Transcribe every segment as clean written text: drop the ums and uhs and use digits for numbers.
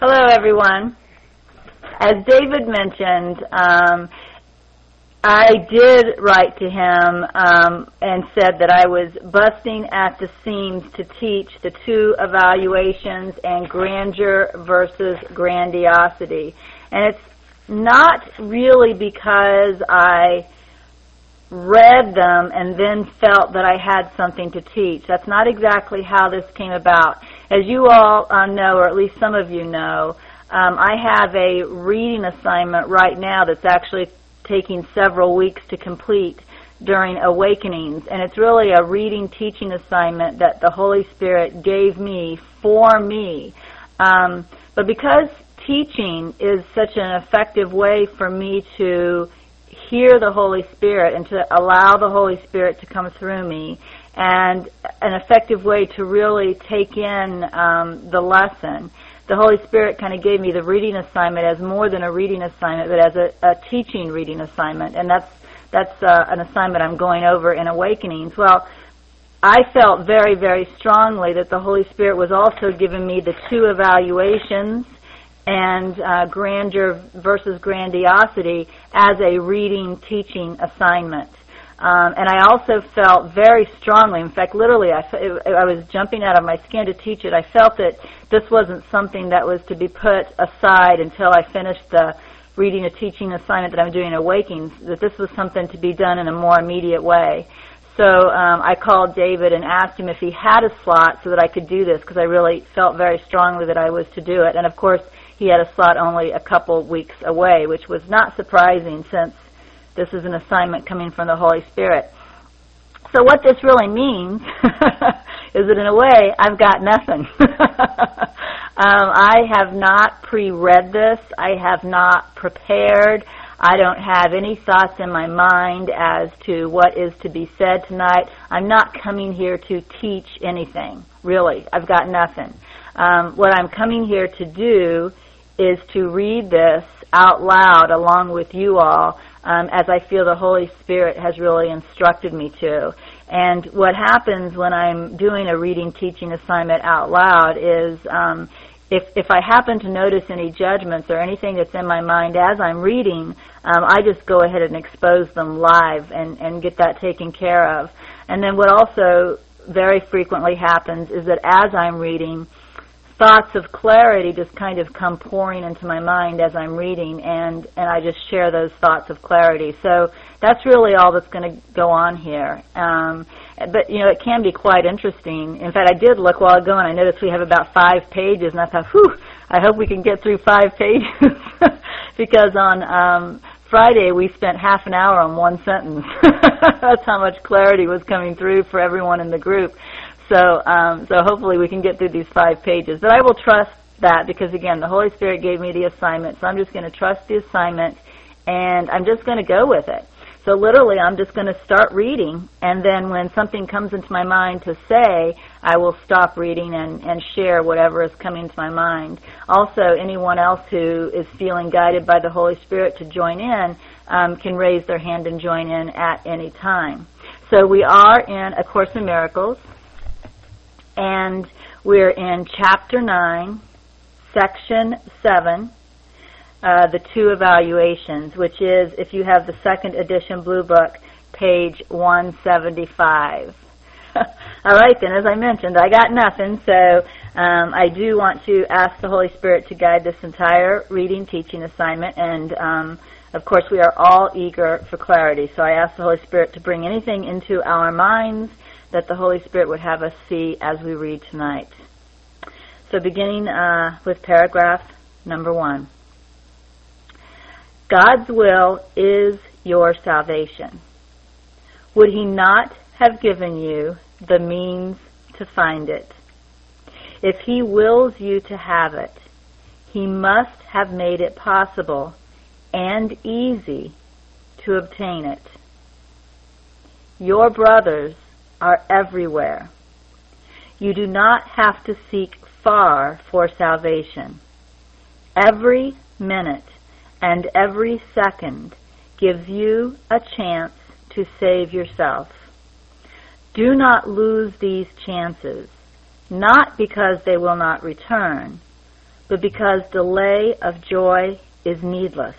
Hello, everyone. As David mentioned, I did write to him and said that I was busting at the seams to teach the two evaluations and grandeur versus grandiosity. And it's not really because I read them and then felt that I had something to teach. That's not exactly how this came about. As you all know, or at least some of you know, I have a reading assignment right now that's actually taking several weeks to complete during Awakenings, and it's really a reading teaching assignment that the Holy Spirit gave me for me. But because teaching is such an effective way for me to hear the Holy Spirit and to allow the Holy Spirit to come through me, and an effective way to really take in the lesson, the Holy Spirit kind of gave me the reading assignment as more than a reading assignment, but as a teaching reading assignment, and that's an assignment I'm going over in Awakenings. Well, I felt very, very strongly that the Holy Spirit was also giving me the two evaluations and grandeur versus grandiosity as a reading teaching assignment. And I also felt very strongly, in fact, literally, I was jumping out of my skin to teach it. I felt that this wasn't something that was to be put aside until I finished the reading a teaching assignment that I'm doing at Awakenings, that this was something to be done in a more immediate way. So I called David and asked him if he had a slot so that I could do this, because I really felt very strongly that I was to do it. And, of course, he had a slot only a couple weeks away, which was not surprising since this is an assignment coming from the Holy Spirit. So what this really means is that in a way I've got nothing. I have not pre-read this. I have not prepared. I don't have any thoughts in my mind as to what is to be said tonight. I'm not coming here to teach anything, really. I've got nothing. What I'm coming here to do is to read this out loud along with you all as I feel the Holy Spirit has really instructed me to. And what happens when I'm doing a reading teaching assignment out loud is if I happen to notice any judgments or anything that's in my mind as I'm reading, I just go ahead and expose them live and get that taken care of. And then what also very frequently happens is that as I'm reading, thoughts of clarity just kind of come pouring into my mind as I'm reading, and I just share those thoughts of clarity. So that's really all that's going to go on here. But, you know, it can be quite interesting. In fact, I did look a while ago, and I noticed we have about 5 pages, and I thought, whew, I hope we can get through 5 pages, because on Friday we spent half an hour on one sentence. That's how much clarity was coming through for everyone in the group. So hopefully we can get through these 5 pages. But I will trust that because, again, the Holy Spirit gave me the assignment, so I'm just going to trust the assignment, and I'm just going to go with it. So literally I'm just going to start reading, and then when something comes into my mind to say, I will stop reading and share whatever is coming to my mind. Also, anyone else who is feeling guided by the Holy Spirit to join in can raise their hand and join in at any time. So we are in A Course in Miracles, and we're in Chapter 9, Section 7, the two evaluations, which is, if you have the second edition Blue Book, page 175. All right, then, as I mentioned, I got nothing, so I do want to ask the Holy Spirit to guide this entire reading teaching assignment, and of course we are all eager for clarity, so I ask the Holy Spirit to bring anything into our minds that the Holy Spirit would have us see as we read tonight. So beginning with paragraph number 1. God's will is your salvation. Would He not have given you the means to find it? If He wills you to have it, He must have made it possible and easy to obtain it. Your brothers are everywhere. You do not have to seek far for salvation. Every minute and every second gives you a chance to save yourself. Do not lose these chances, not because they will not return, but because delay of joy is needless.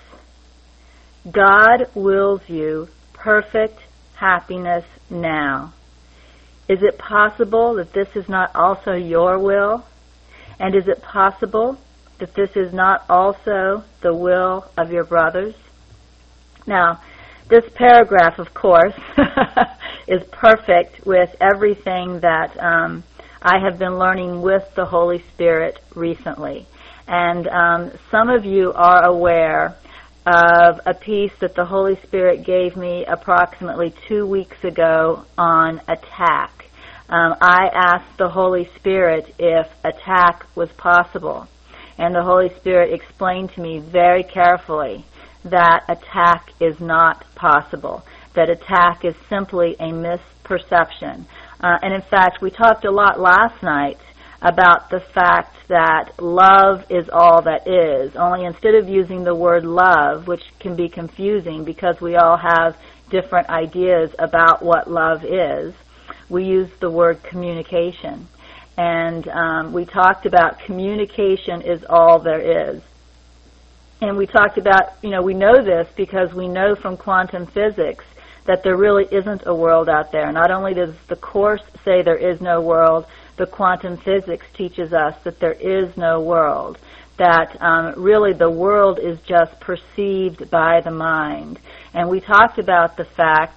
God wills you perfect happiness now. Is it possible that this is not also your will? And is it possible that this is not also the will of your brothers? Now, this paragraph, of course, is perfect with everything that I have been learning with the Holy Spirit recently. And some of you are aware of a piece that the Holy Spirit gave me approximately 2 weeks ago on attack. I asked the Holy Spirit if attack was possible, and the Holy Spirit explained to me very carefully that attack is not possible, that attack is simply a misperception. And in fact, we talked a lot last night about the fact that love is all that is, only instead of using the word love, which can be confusing because we all have different ideas about what love is, we use the word communication. And we talked about communication is all there is. And we talked about, we know this because we know from quantum physics that there really isn't a world out there. Not only does the Course say there is no world, the quantum physics teaches us that there is no world, that really the world is just perceived by the mind. And we talked about the fact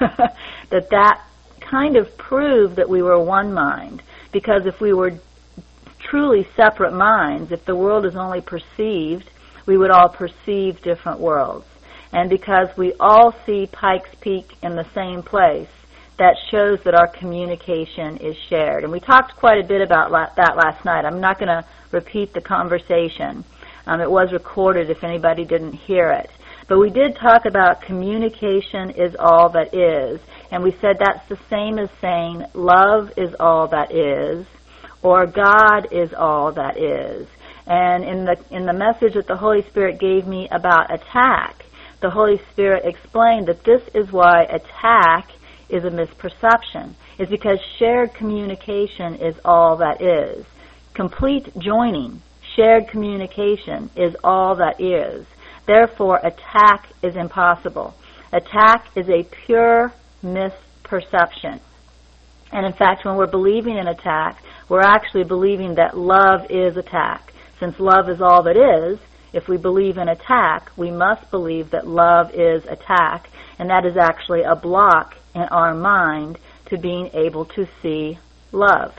that kind of proved that we were one mind, because if we were truly separate minds, if the world is only perceived, we would all perceive different worlds. And because we all see Pikes Peak in the same place, that shows that our communication is shared. And we talked quite a bit about that last night. I'm not going to repeat the conversation. It was recorded if anybody didn't hear it. But we did talk about communication is all that is. And we said that's the same as saying love is all that is, or God is all that is. And in the message that the Holy Spirit gave me about attack, the Holy Spirit explained that this is why attack is a misperception. It's because shared communication is all that is. Complete joining, shared communication is all that is. Therefore, attack is impossible. Attack is a pure misperception. And in fact, when we're believing in attack, we're actually believing that love is attack. Since love is all that is, if we believe in attack, we must believe that love is attack, and that is actually a block in our mind to being able to see love.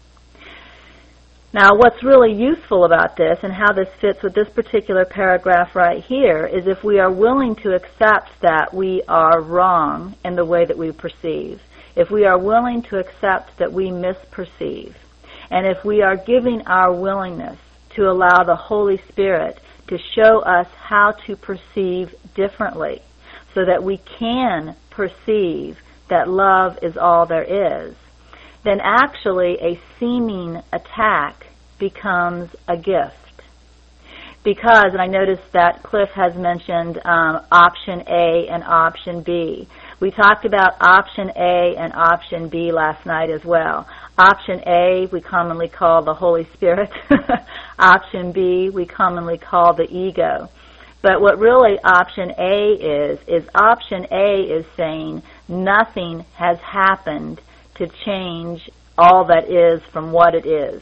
Now, what's really useful about this and how this fits with this particular paragraph right here is if we are willing to accept that we are wrong in the way that we perceive, if we are willing to accept that we misperceive, and if we are giving our willingness to allow the Holy Spirit to show us how to perceive differently so that we can perceive that love is all there is, then actually a seeming attack becomes a gift. Because, and I noticed that Cliff has mentioned option A and option B. We talked about option A and option B last night as well. Option A we commonly call the Holy Spirit. Option B we commonly call the ego. But what really option A is option A is saying nothing has happened to change all that is from what it is.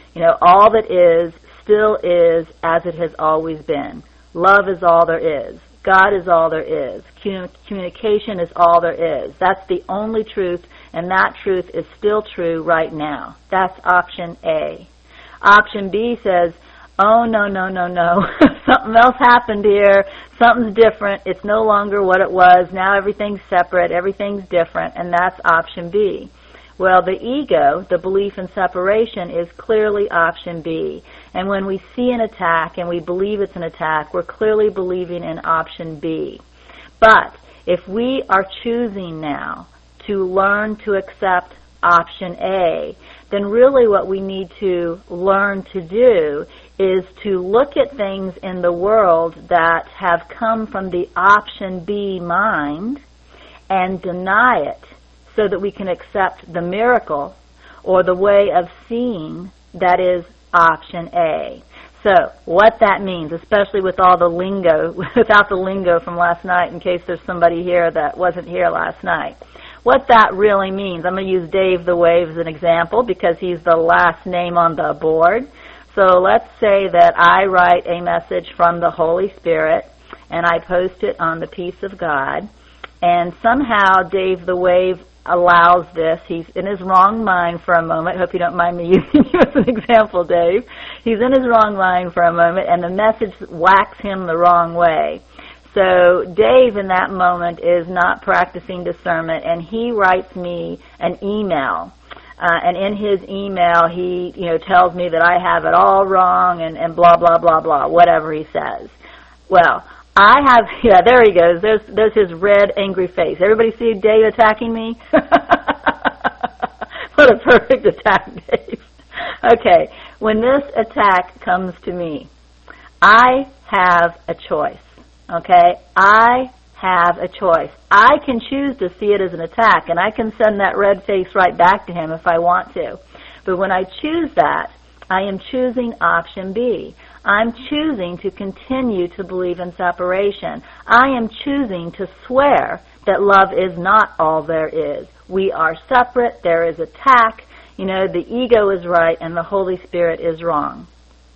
All that is still is as it has always been. Love is all there is. God is all there is. Communication is all there is. That's the only truth, and that truth is still true right now. That's option A. Option B says, oh, no. Something else happened here. Something's different. It's no longer what it was. Now everything's separate. Everything's different, and that's option B. Well, the ego, the belief in separation, is clearly option B. And when we see an attack and we believe it's an attack, we're clearly believing in option B. But if we are choosing now to learn to accept option A, then really what we need to learn to do is to look at things in the world that have come from the option B mind and deny it, so that we can accept the miracle or the way of seeing that is option A. So what that means, especially with all the lingo, without the lingo from last night, in case there's somebody here that wasn't here last night, what that really means, I'm going to use Dave the Wave as an example because he's the last name on the board. So let's say that I write a message from the Holy Spirit and I post it on the Peace of God, and somehow Dave the Wave allows this. He's in his wrong mind for a moment. Hope you don't mind me using you as an example, Dave. He's in his wrong mind for a moment, and the message whacks him the wrong way. So Dave in that moment is not practicing discernment, and he writes me an email. And in his email, he tells me that I have it all wrong and blah, blah, blah, blah, whatever he says. Well, I have, there he goes. There's his red, angry face. Everybody see Dave attacking me? What a perfect attack, Dave. Okay, when this attack comes to me, I have a choice, okay? I have a choice. I can choose to see it as an attack, and I can send that red face right back to him if I want to. But when I choose that, I am choosing option B. I'm choosing to continue to believe in separation. I am choosing to swear that love is not all there is. We are separate. There is attack. The ego is right and the Holy Spirit is wrong.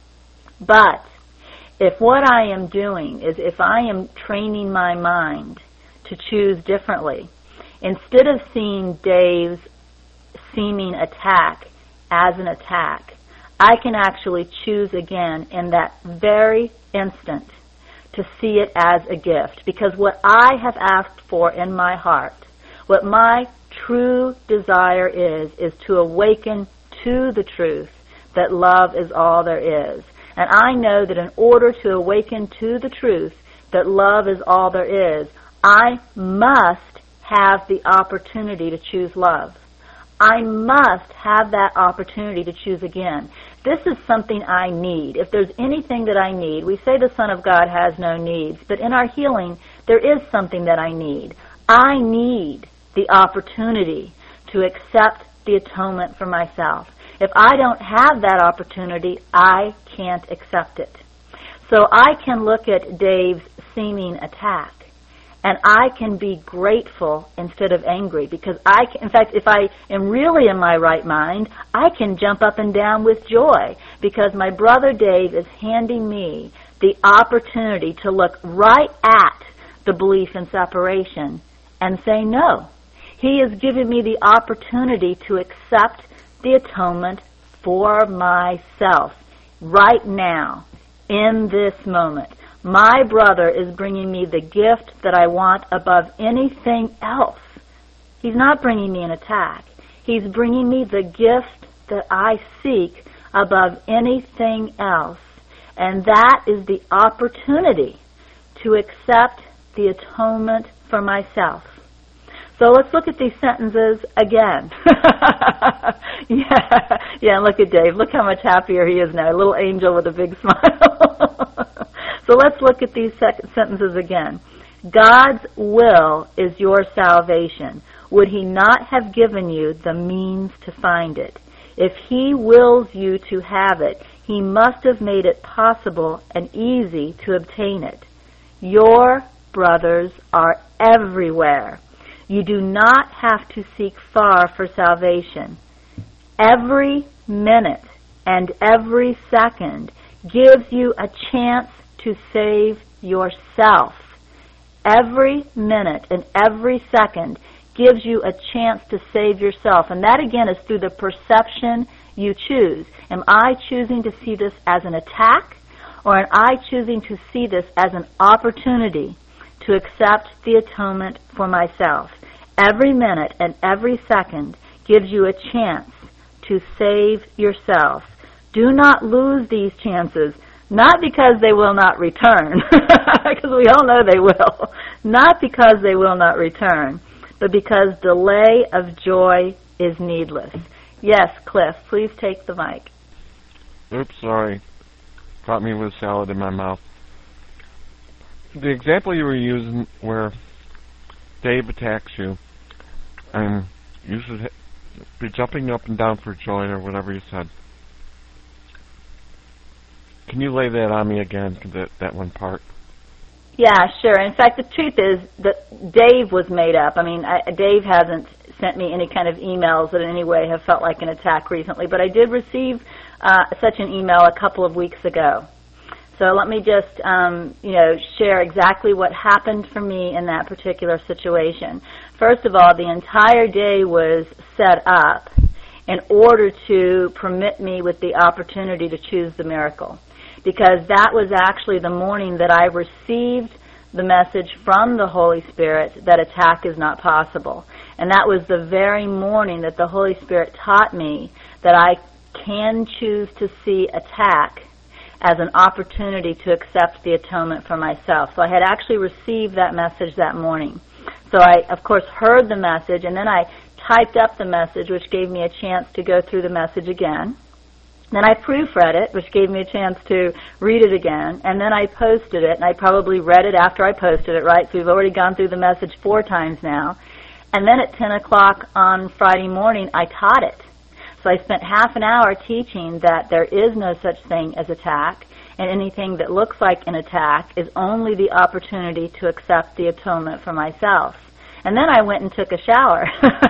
But if what I am doing is if I am training my mind to choose differently, instead of seeing Dave's seeming attack as an attack, I can actually choose again in that very instant to see it as a gift. Because what I have asked for in my heart, what my true desire is to awaken to the truth that love is all there is. And I know that in order to awaken to the truth that love is all there is, I must have the opportunity to choose love. I must have that opportunity to choose again. This is something I need. If there's anything that I need, we say the Son of God has no needs, but in our healing, there is something that I need. I need the opportunity to accept the atonement for myself. If I don't have that opportunity, I can't accept it. So I can look at Dave's seeming attack, and I can be grateful instead of angry, because in fact, if I am really in my right mind, I can jump up and down with joy, because my brother Dave is handing me the opportunity to look right at the belief in separation and say no. He is giving me the opportunity to accept the atonement for myself right now, in this moment. My brother is bringing me the gift that I want above anything else. He's not bringing me an attack. He's bringing me the gift that I seek above anything else. And that is the opportunity to accept the atonement for myself. So let's look at these sentences again. Yeah, look at Dave. Look how much happier he is now. A little angel with a big smile. So let's look at these sentences again. God's will is your salvation. Would he not have given you the means to find it? If he wills you to have it, he must have made it possible and easy to obtain it. Your brothers are everywhere. You do not have to seek far for salvation. Every minute and every second gives you a chance to save yourself. Every minute and every second gives you a chance to save yourself. And that again is through the perception you choose. Am I choosing to see this as an attack, or am I choosing to see this as an opportunity to accept the atonement for myself? Every minute and every second gives you a chance to save yourself. Do not lose these chances, not because they will not return, because we all know they will, not because they will not return, but because delay of joy is needless. Yes, Cliff, please take the mic. Oops, sorry. Caught me with salad in my mouth. The example you were using where Dave attacks you, and you should be jumping up and down for joy or whatever you said. Can you lay that on me again, that one part? Yeah, sure. In fact, the truth is that Dave was made up. I mean, Dave hasn't sent me any kind of emails that in any way have felt like an attack recently, but I did receive such an email a couple of weeks ago. So let me just, share exactly what happened for me in that particular situation. First of all, the entire day was set up in order to permit me with the opportunity to choose the miracle, because that was actually the morning that I received the message from the Holy Spirit that attack is not possible. And that was the very morning that the Holy Spirit taught me that I can choose to see attack as an opportunity to accept the atonement for myself. So I had actually received that message that morning. So I, of course, heard the message, and then I typed up the message, which gave me a chance to go through the message again. Then I proofread it, which gave me a chance to read it again, and then I posted it, and I probably read it after I posted it, right? So we've already gone through the message 4 times now. And then at 10 o'clock on Friday morning, I taught it. So I spent half an hour teaching that there is no such thing as attack, and anything that looks like an attack is only the opportunity to accept the atonement for myself. And then I went and took a shower.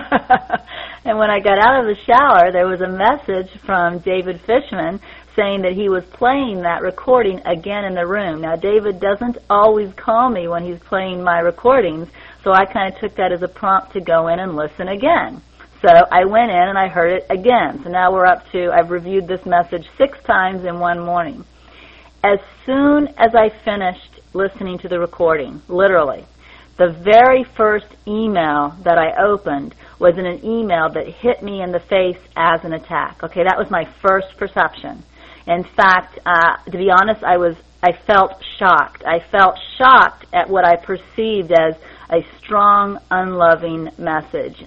And when I got out of the shower, there was a message from David Fishman saying that he was playing that recording again in the room. Now, David doesn't always call me when he's playing my recordings, so I kind of took that as a prompt to go in and listen again. So I went in and I heard it again. So now we're up to, I've reviewed this message 6 times in one morning. As soon as I finished listening to the recording, literally, the very first email that I opened was in an email that hit me in the face as an attack. Okay, that was my first perception. In fact, to be honest, I felt shocked. I felt shocked at what I perceived as a strong, unloving message.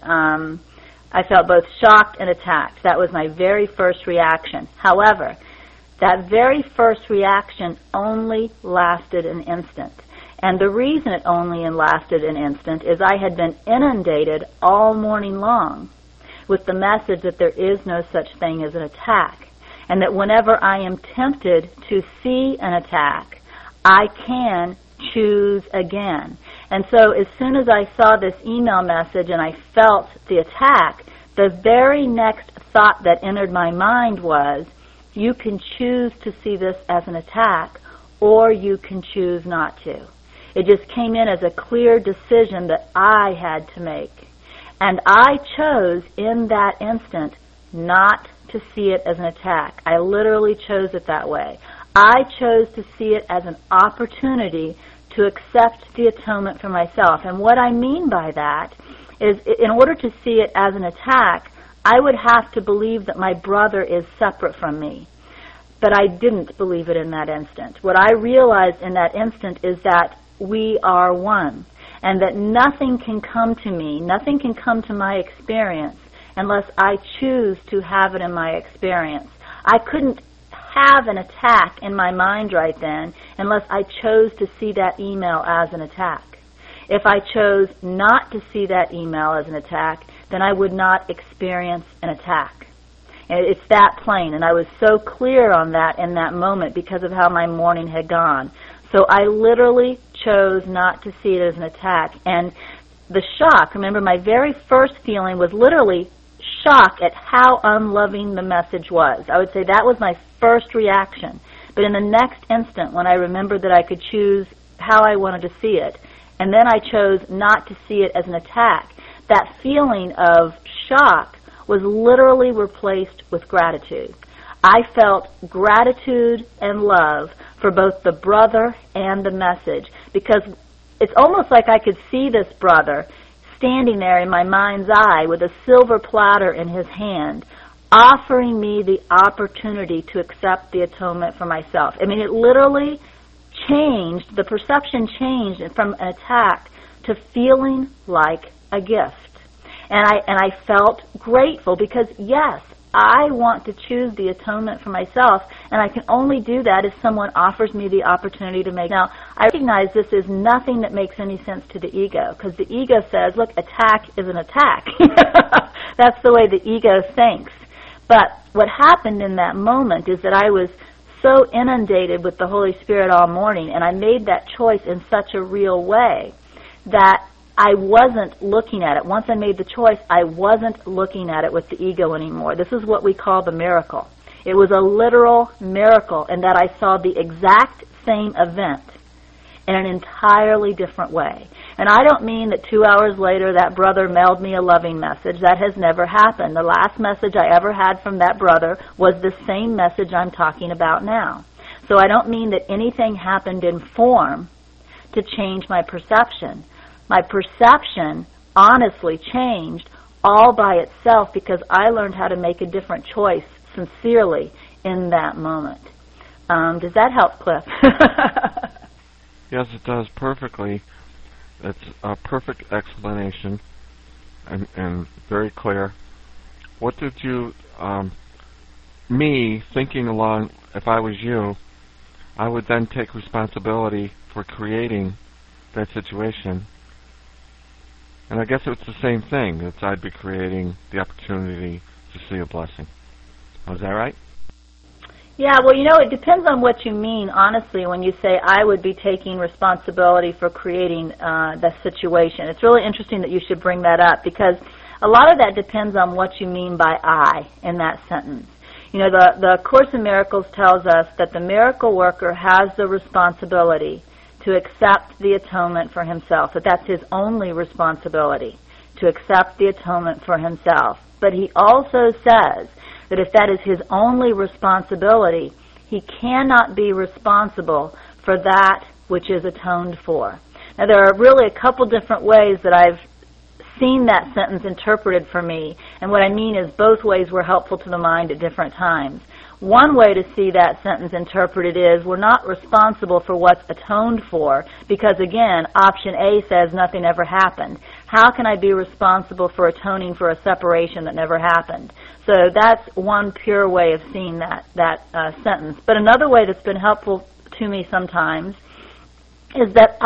I felt both shocked and attacked. That was my very first reaction. However, that very first reaction only lasted an instant. And the reason it only lasted an instant is I had been inundated all morning long with the message that there is no such thing as an attack, and that whenever I am tempted to see an attack, I can choose again. And so as soon as I saw this email message and I felt the attack, the very next thought that entered my mind was, you can choose to see this as an attack, or you can choose not to. It just came in as a clear decision that I had to make. And I chose in that instant not to see it as an attack. I literally chose it that way. I chose to see it as an opportunity to accept the atonement for myself. And what I mean by that is, in order to see it as an attack, I would have to believe that my brother is separate from me. But I didn't believe it in that instant. What I realized in that instant is that we are one, and that nothing can come to me, nothing can come to my experience unless I choose to have it in my experience. I couldn't have an attack in my mind right then unless I chose to see that email as an attack. If I chose not to see that email as an attack, then I would not experience an attack. And it's that plain, and I was so clear on that in that moment because of how my morning had gone. So I literally chose not to see it as an attack. And the shock, remember, my very first feeling was literally shock at how unloving the message was. I would say that was my first reaction. But in the next instant, when I remembered that I could choose how I wanted to see it, and then I chose not to see it as an attack, that feeling of shock was literally replaced with gratitude. I felt gratitude and love for both the brother and the message, because it's almost like I could see this brother standing there in my mind's eye with a silver platter in his hand, offering me the opportunity to accept the atonement for myself. I mean, it literally changed, the perception changed from an attack to feeling like a gift. And I felt grateful because, yes, I want to choose the atonement for myself, and I can only do that if someone offers me the opportunity to make. Now, I recognize this is nothing that makes any sense to the ego, because the ego says, look, attack is an attack. That's the way the ego thinks. But what happened in that moment is that I was so inundated with the Holy Spirit all morning, and I made that choice in such a real way that I wasn't looking at it. Once I made the choice, I wasn't looking at it with the ego anymore. This is what we call the miracle. It was a literal miracle in that I saw the exact same event in an entirely different way. And I don't mean that 2 hours later that brother mailed me a loving message. That has never happened. The last message I ever had from that brother was the same message I'm talking about now. So I don't mean that anything happened in form to change my perception. My perception honestly changed all by itself because I learned how to make a different choice sincerely in that moment. Does that help, Cliff? Yes, it does perfectly. It's a perfect explanation and very clear. What did you, me thinking along, if I was you, I would then take responsibility for creating that situation. And I guess it's the same thing, that I'd be creating the opportunity to see a blessing. Was that right? Yeah, well, it depends on what you mean, honestly, when you say I would be taking responsibility for creating the situation. It's really interesting that you should bring that up because a lot of that depends on what you mean by I in that sentence. The Course in Miracles tells us that the miracle worker has the responsibility to accept the atonement for himself, that that's his only responsibility, to accept the atonement for himself. But he also says that if that is his only responsibility, he cannot be responsible for that which is atoned for. Now, there are really a couple different ways that I've seen that sentence interpreted for me, and what I mean is both ways were helpful to the mind at different times. One way to see that sentence interpreted is we're not responsible for what's atoned for because, again, option A says nothing ever happened. How can I be responsible for atoning for a separation that never happened? So that's one pure way of seeing that sentence. But another way that's been helpful to me sometimes is that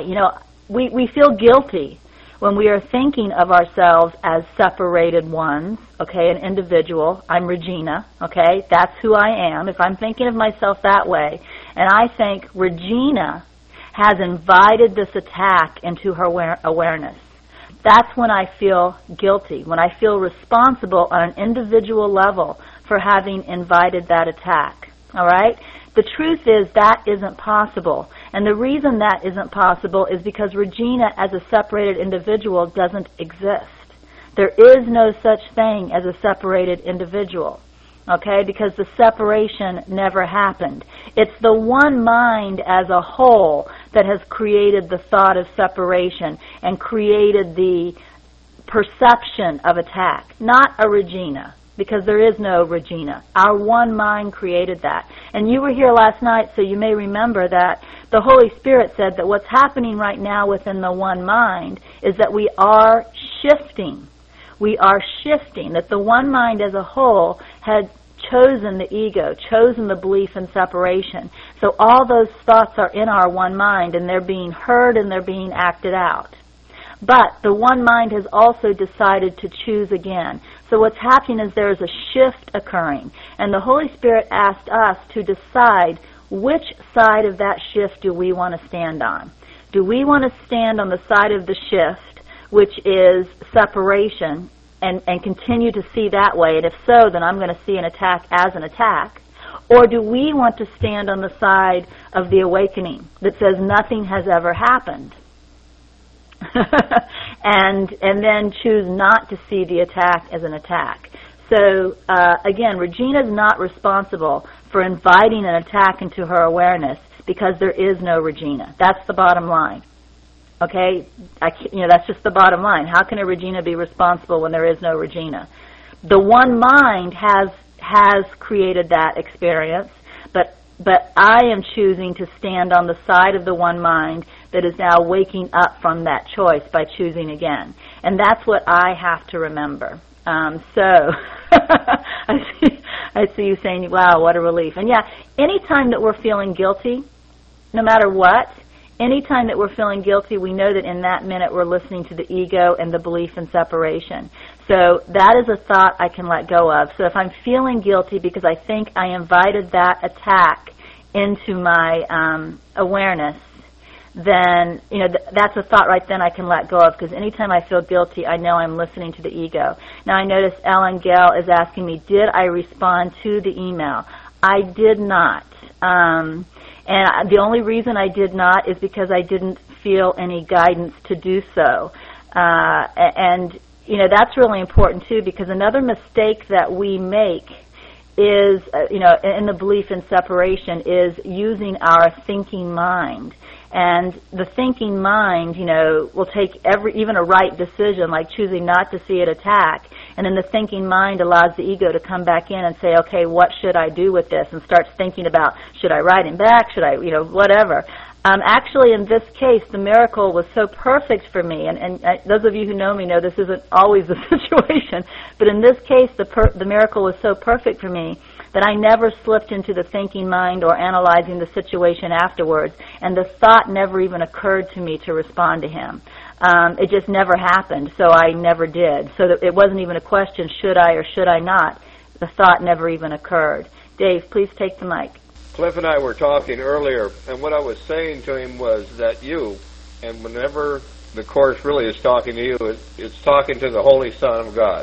we feel guilty when we are thinking of ourselves as separated ones, okay, an individual. I'm Regina, okay, that's who I am. If I'm thinking of myself that way, and I think Regina has invited this attack into her awareness, that's when I feel guilty, when I feel responsible on an individual level for having invited that attack, all right? The truth is that isn't possible. And the reason that isn't possible is because Regina as a separated individual doesn't exist. There is no such thing as a separated individual, okay, because the separation never happened. It's the one mind as a whole that has created the thought of separation and created the perception of attack, not a Regina, because there is no Regina. Our one mind created that. And you were here last night, so you may remember that the Holy Spirit said that what's happening right now within the one mind is that we are shifting. We are shifting, that the one mind as a whole had chosen the ego, chosen the belief in separation. So all those thoughts are in our one mind, and they're being heard and they're being acted out. But the one mind has also decided to choose again. So what's happening is there is a shift occurring. And the Holy Spirit asked us to decide which side of that shift do we want to stand on. Do we want to stand on the side of the shift, which is separation, and continue to see that way? And if so, then I'm going to see an attack as an attack. Or do we want to stand on the side of the awakening that says nothing has ever happened? and then choose not to see the attack as an attack. So, again, Regina's not responsible for inviting an attack into her awareness because there is no Regina. That's the bottom line. Okay? That's just the bottom line. How can a Regina be responsible when there is no Regina? The one mind has created that experience, but I am choosing to stand on the side of the one mind that is now waking up from that choice by choosing again. And that's what I have to remember. So I see you saying, wow, what a relief. And yeah, anytime that we're feeling guilty, no matter what, anytime that we're feeling guilty, we know that in that minute we're listening to the ego and the belief in separation. So that is a thought I can let go of. So if I'm feeling guilty because I think I invited that attack into my awareness, then that's a thought right then I can let go of, because anytime I feel guilty, I know I'm listening to the ego. Now I notice Ellen Gale is asking me, did I respond to the email? I did not. And the only reason I did not is because I didn't feel any guidance to do so. And that's really important too, because another mistake that we make is, in the belief in separation, is using our thinking mind. And the thinking mind, will take even a right decision, like choosing not to see it attack, and then the thinking mind allows the ego to come back in and say, okay, what should I do with this? And starts thinking about, should I write him back? Should I, whatever. Actually, in this case, the miracle was so perfect for me, and those of you who know me know this isn't always the situation, but in this case, the miracle was so perfect for me that I never slipped into the thinking mind or analyzing the situation afterwards, and the thought never even occurred to me to respond to him. It just never happened, so I never did. So that it wasn't even a question, should I or should I not? The thought never even occurred. Dave, please take the mic. Cliff and I were talking earlier, and what I was saying to him was that and whenever the Course really is talking to you, it's talking to the Holy Son of God.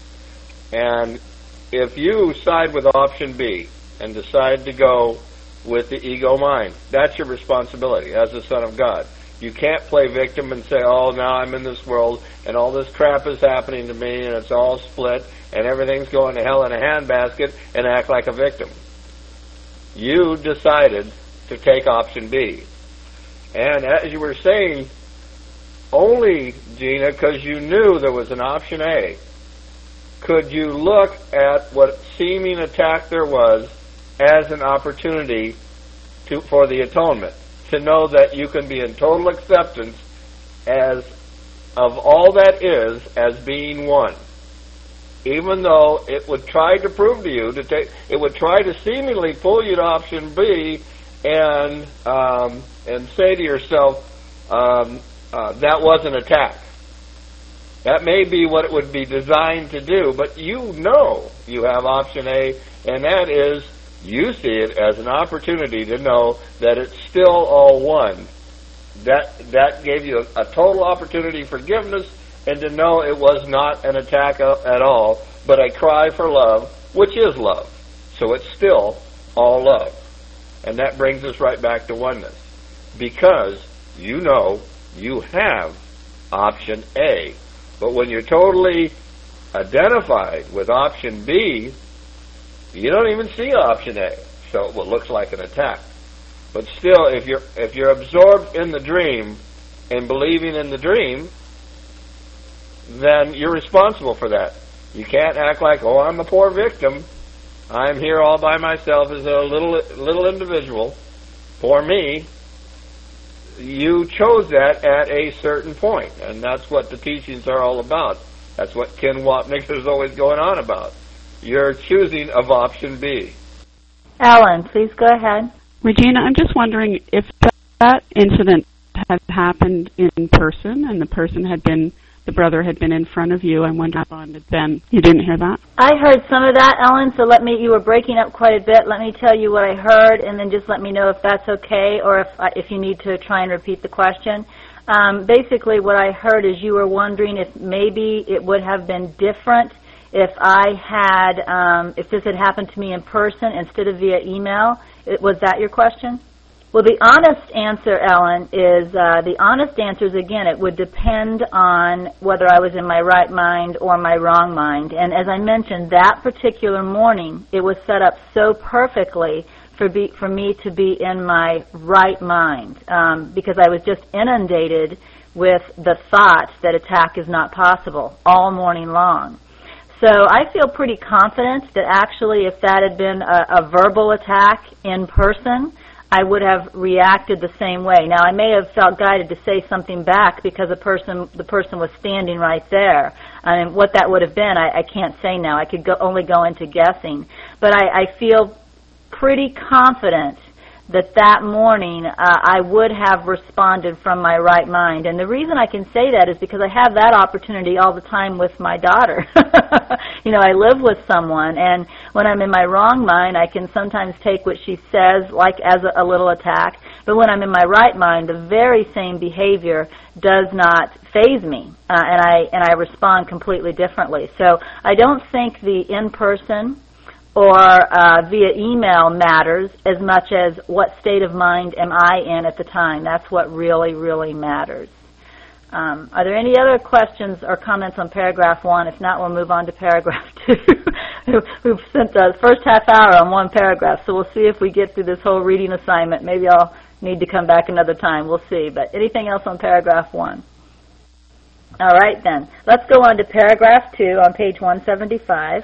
And if you side with option B and decide to go with the ego mind, that's your responsibility as the Son of God. You can't play victim and say, oh, now I'm in this world and all this crap is happening to me and it's all split and everything's going to hell in a handbasket and act like a victim. You decided to take option B. And as you were saying, only, Gina, because you knew there was an option A, could you look at what seeming attack there was as an opportunity for the atonement, to know that you can be in total acceptance of all that is as being one. Even though it would try to prove to you, it would try to seemingly pull you to option B and say to yourself, that was an attack. That may be what it would be designed to do, but you know you have option A, and that is you see it as an opportunity to know that it's still all one. That gave you a total opportunity for forgiveness, and to know it was not an attack at all, but a cry for love, which is love. So it's still all love. And that brings us right back to oneness. Because you know you have option A. But when you're totally identified with option B, you don't even see option A. So it looks like an attack. But still, if you're absorbed in the dream and believing in the dream, then you're responsible for that. You can't act like, oh, I'm a poor victim. I'm here all by myself as a little individual. Poor me. You chose that at a certain point, and that's what the teachings are all about. That's what Ken Wapnick is always going on about. You're choosing of option B. Ellen, please go ahead. Regina, I'm just wondering if that incident had happened in person and the brother had been in front of you, and when you responded then. You didn't hear that? I heard some of that, Ellen, so you were breaking up quite a bit. Let me tell you what I heard, and then just let me know if that's okay, or if you need to try and repeat the question. Basically, what I heard is you were wondering if maybe it would have been different if if this had happened to me in person instead of via email. Was that your question? Well, the honest answer, Ellen, is again, it would depend on whether I was in my right mind or my wrong mind. And as I mentioned, that particular morning, it was set up so perfectly for me to be in my right mind, because I was just inundated with the thought that attack is not possible all morning long. So I feel pretty confident that actually if that had been a verbal attack in person, I would have reacted the same way. Now, I may have felt guided to say something back because the person was standing right there. I mean, what that would have been, I can't say now. I could only go into guessing. But I feel pretty confident that morning I would have responded from my right mind. And the reason I can say that is because I have that opportunity all the time with my daughter. I live with someone, and when I'm in my wrong mind, I can sometimes take what she says like as a little attack. But when I'm in my right mind, the very same behavior does not faze me, and I respond completely differently. So I don't think the in-person or via email matters as much as what state of mind am I in at the time. That's what really, really matters. Are there any other questions or comments on paragraph 1? If not, we'll move on to paragraph 2. We've spent the first half hour on one paragraph, so we'll see if we get through this whole reading assignment. Maybe I'll need to come back another time. We'll see. But anything else on paragraph 1? All right, then. Let's go on to paragraph 2 on page 175.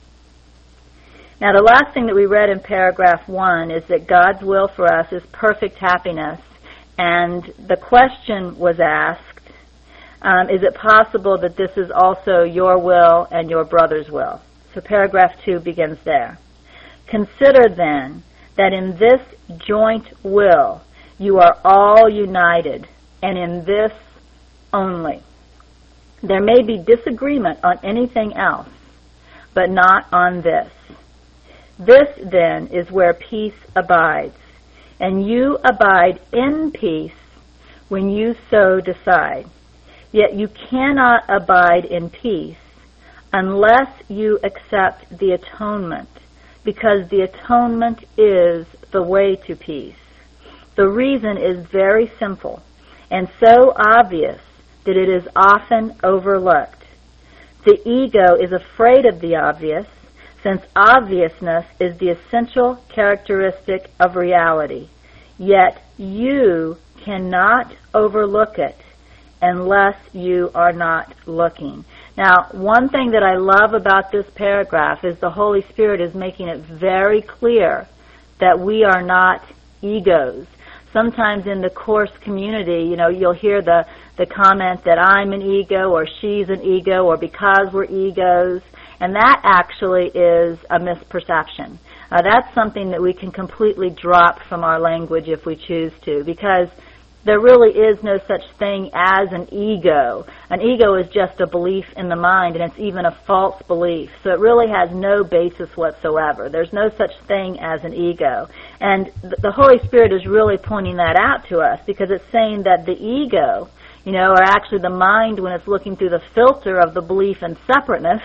Now, the last thing that we read in paragraph 1 is that God's will for us is perfect happiness. And the question was asked, is it possible that this is also your will and your brother's will? So paragraph 2 begins there. Consider then that in this joint will you are all united, and in this only. There may be disagreement on anything else, but not on this. This, then, is where peace abides, and you abide in peace when you so decide. Yet you cannot abide in peace unless you accept the atonement, because the atonement is the way to peace. The reason is very simple and so obvious that it is often overlooked. The ego is afraid of the obvious, since obviousness is the essential characteristic of reality. Yet you cannot overlook it unless you are not looking. Now, one thing that I love about this paragraph is the Holy Spirit is making it very clear that we are not egos. Sometimes in the Course community, you'll hear the comment that I'm an ego or she's an ego or because we're egos, and that actually is a misperception. That's something that we can completely drop from our language if we choose to, because there really is no such thing as an ego. An ego is just a belief in the mind, and it's even a false belief. So it really has no basis whatsoever. There's no such thing as an ego. And the Holy Spirit is really pointing that out to us, because it's saying that the ego, or actually the mind when it's looking through the filter of the belief in separateness,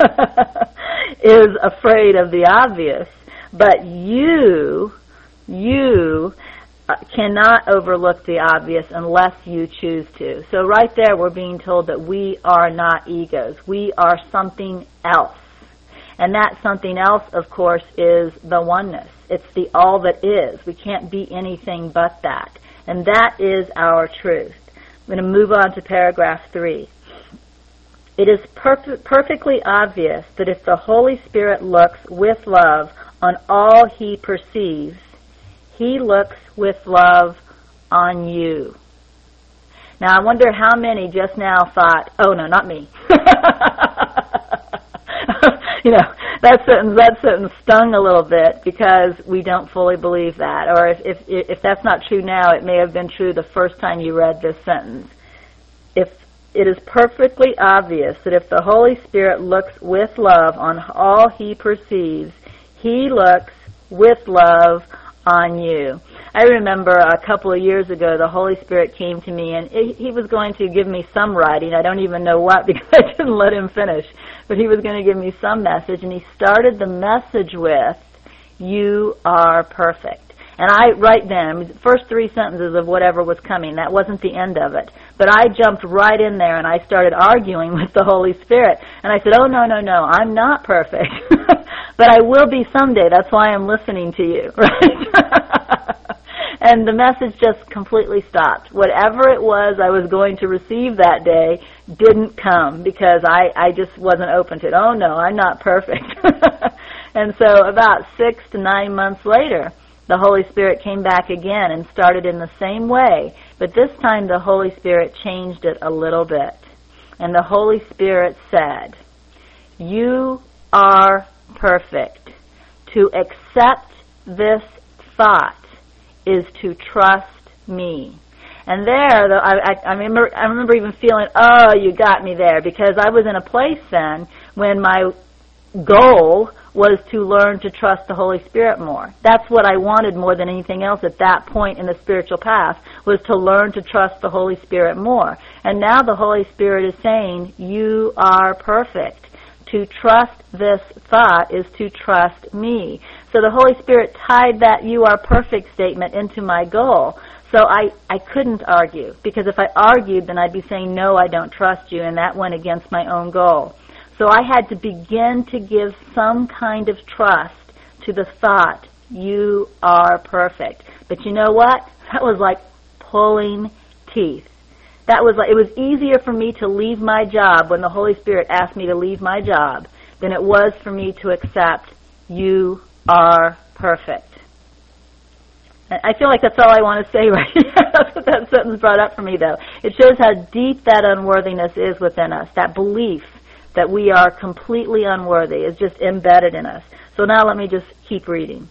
is afraid of the obvious. But you cannot overlook the obvious unless you choose to. So right there we're being told that we are not egos. We are something else. And that something else, of course, is the oneness. It's the all that is. We can't be anything but that. And that is our truth. I'm going to move on to paragraph 3. It is perfectly obvious that if the Holy Spirit looks with love on all he perceives, he looks with love on you. Now, I wonder how many just now thought, oh, no, not me. That sentence stung a little bit because we don't fully believe that. Or if that's not true now, it may have been true the first time you read this sentence. If it is perfectly obvious that if the Holy Spirit looks with love on all he perceives, he looks with love on you. I remember a couple of years ago the Holy Spirit came to me and he was going to give me some writing. I don't even know what because I didn't let him finish. But he was going to give me some message, and he started the message with, "You are perfect." And I, right then, the first 3 sentences of whatever was coming, that wasn't the end of it. But I jumped right in there and I started arguing with the Holy Spirit. And I said, oh, no, I'm not perfect. But I will be someday. That's why I'm listening to you, right? And the message just completely stopped. Whatever it was I was going to receive that day didn't come because I just wasn't open to it. Oh, no, I'm not perfect. And so about 6 to 9 months later, the Holy Spirit came back again and started in the same way. But this time the Holy Spirit changed it a little bit. And the Holy Spirit said, "You are perfect. To accept this thought is to trust me. And there, though, I remember even feeling, oh, you got me there, because I was in a place then when my goal was to learn to trust the Holy Spirit more. That's what I wanted more than anything else at that point in the spiritual path, was to learn to trust the Holy Spirit more. And now the Holy Spirit is saying, you are perfect. To trust this thought is to trust me. So the Holy Spirit tied that you are perfect statement into my goal. So I couldn't argue, because if I argued, then I'd be saying, no, I don't trust you, and that went against my own goal. So I had to begin to give some kind of trust to the thought, you are perfect. But you know what? That was like pulling teeth. That was like, it was easier for me to leave my job when the Holy Spirit asked me to leave my job than it was for me to accept, you are perfect. I feel like that's all I want to say right here. That's what that sentence brought up for me, though. It shows how deep that unworthiness is within us. That belief that we are completely unworthy is just embedded in us. So now let me just keep reading.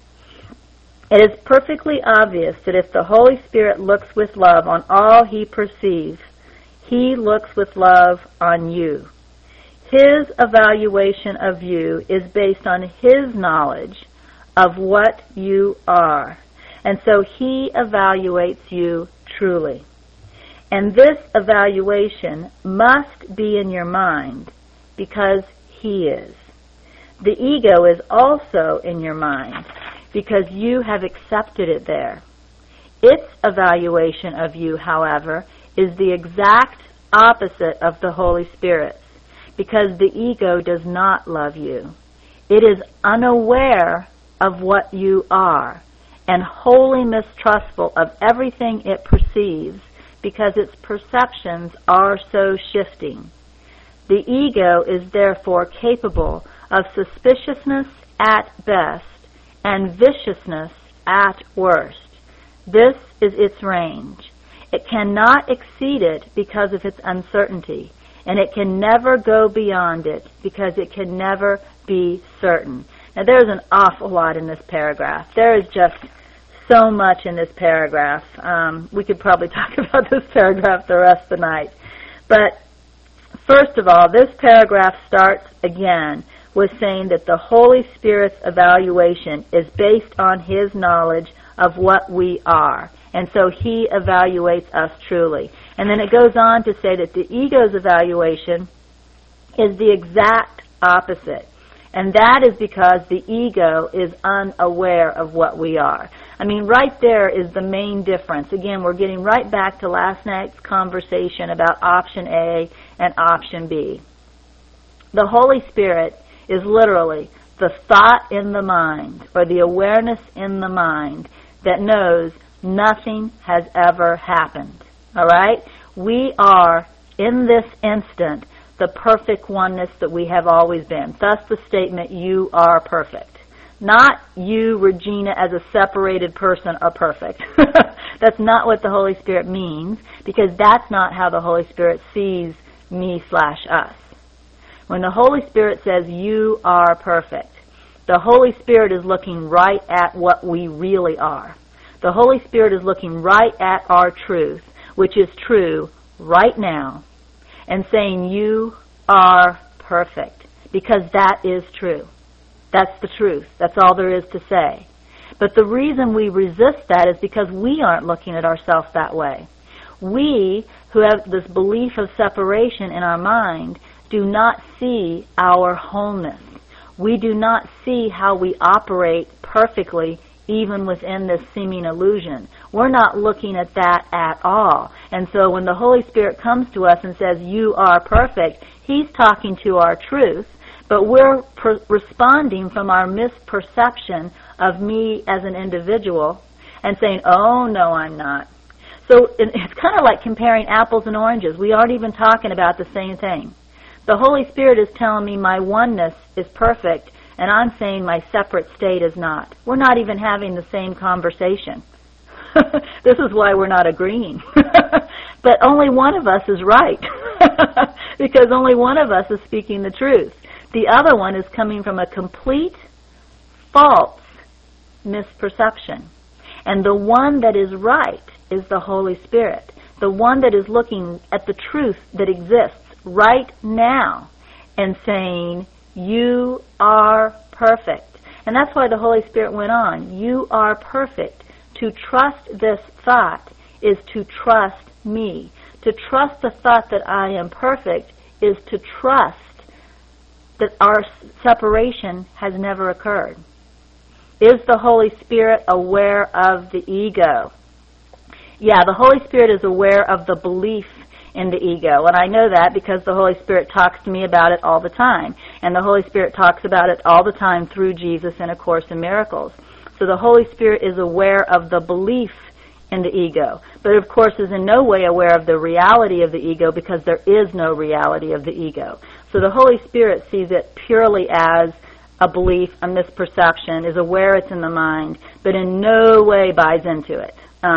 It is perfectly obvious that if the Holy Spirit looks with love on all he perceives, he looks with love on you. His evaluation of you is based on his knowledge of what you are. And so he evaluates you truly. And this evaluation must be in your mind because he is. The ego is also in your mind because you have accepted it there. Its evaluation of you, however, is the exact opposite of the Holy Spirit's, because the ego does not love you. It is unaware of what you are and wholly mistrustful of everything it perceives because its perceptions are so shifting. The ego is therefore capable of suspiciousness at best and viciousness at worst. This is its range. It cannot exceed it because of its uncertainty, and it can never go beyond it because it can never be certain. Now, there's an awful lot in this paragraph. There is just so much in this paragraph. We could probably talk about this paragraph the rest of the night. But first of all, this paragraph starts again with saying that the Holy Spirit's evaluation is based on his knowledge of what we are. And so he evaluates us truly. And then it goes on to say that the ego's evaluation is the exact opposite. And that is because the ego is unaware of what we are. I mean, right there is the main difference. Again, we're getting right back to last night's conversation about option A and option B. The Holy Spirit is literally the thought in the mind, or the awareness in the mind, that knows nothing has ever happened. All right? We are, in this instant, the perfect oneness that we have always been. Thus the statement, you are perfect. Not you, Regina, as a separated person are perfect. That's not what the Holy Spirit means, because that's not how the Holy Spirit sees me/us. When the Holy Spirit says you are perfect, the Holy Spirit is looking right at what we really are. The Holy Spirit is looking right at our truth, which is true right now, and saying you are perfect, because that is true. That's the truth. That's all there is to say. But the reason we resist that is because we aren't looking at ourselves that way. We, who have this belief of separation in our mind, do not see our wholeness. We do not see how we operate perfectly even within this seeming illusion. We're not looking at that at all. And so when the Holy Spirit comes to us and says, you are perfect, he's talking to our truth, but we're responding from our misperception of me as an individual and saying, oh, no, I'm not. So it's kind of like comparing apples and oranges. We aren't even talking about the same thing. The Holy Spirit is telling me my oneness is perfect, and I'm saying my separate state is not. We're not even having the same conversation. This is why we're not agreeing. But only one of us is right, because only one of us is speaking the truth. The other one is coming from a complete false misperception. And the one that is right is the Holy Spirit, the one that is looking at the truth that exists right now and saying, you are perfect. And that's why the Holy Spirit went on, you are perfect. To trust this thought is to trust me. To trust the thought that I am perfect is to trust that our separation has never occurred. Is the Holy Spirit aware of the ego? Yeah, the Holy Spirit is aware of the belief in the ego, and I know that because the Holy Spirit talks to me about it all the time, and the Holy Spirit talks about it all the time through Jesus in A Course in Miracles. So the Holy Spirit is aware of the belief in the ego, but of course is in no way aware of the reality of the ego because there is no reality of the ego. So the Holy Spirit sees it purely as a belief, a misperception, is aware it's in the mind, but in no way buys into it.